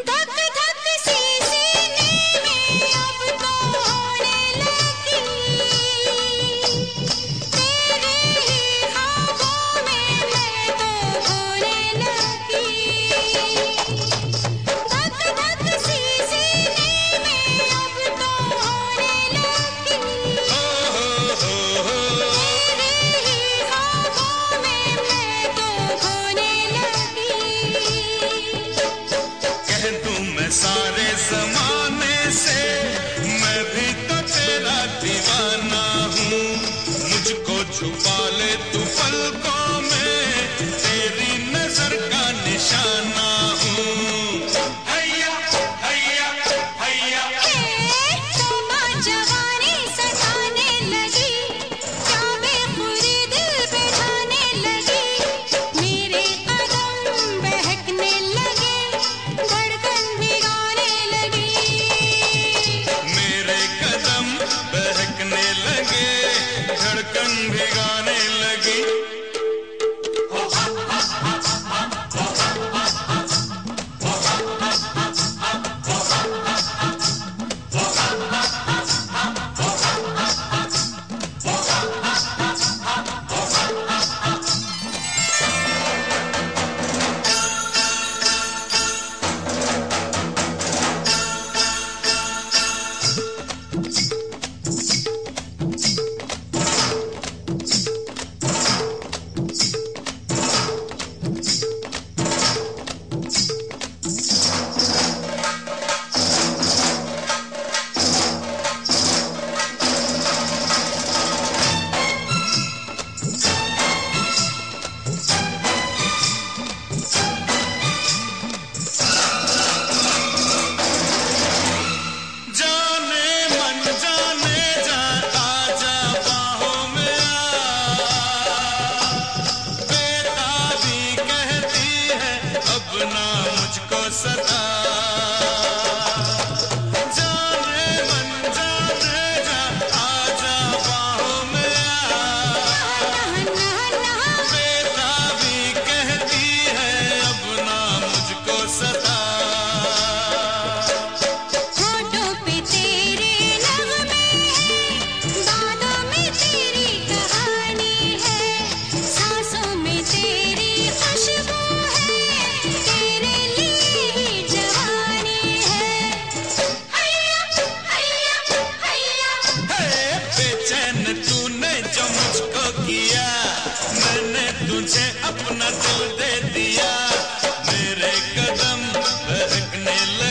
सारे ज़माने से मैं भी तो तेरा दीवाना हूँ, मुझको छुपा ले तू पलकों में, तेरी नजर का निशाना हूँ। हैया हैया हैया तौबा जवानी सताने लगी, क्या बेखुदी दिल पे ठाने लगी, मेरे कदम बहकने लगे, धड़कन भिगाने लगी, मेरे कदम बहकने लगे, धड़कन भिगाने लगी। मुझको सता जाने मन जाने जा, आजा बाहों में आ, बेताबी कहती है अब ना मुझको सता। होठों पे तेरे नगमे हैं, बातों में तेरी कहानी है, सांसों में तेरी खुशबू है, तेरे लिए ही जवानी है। हैया हैया हैया बेचैन तूने जो मुझको किया, मैंने तुझे अपना दिल दे दिया, मेरे कदम बहकने लगे।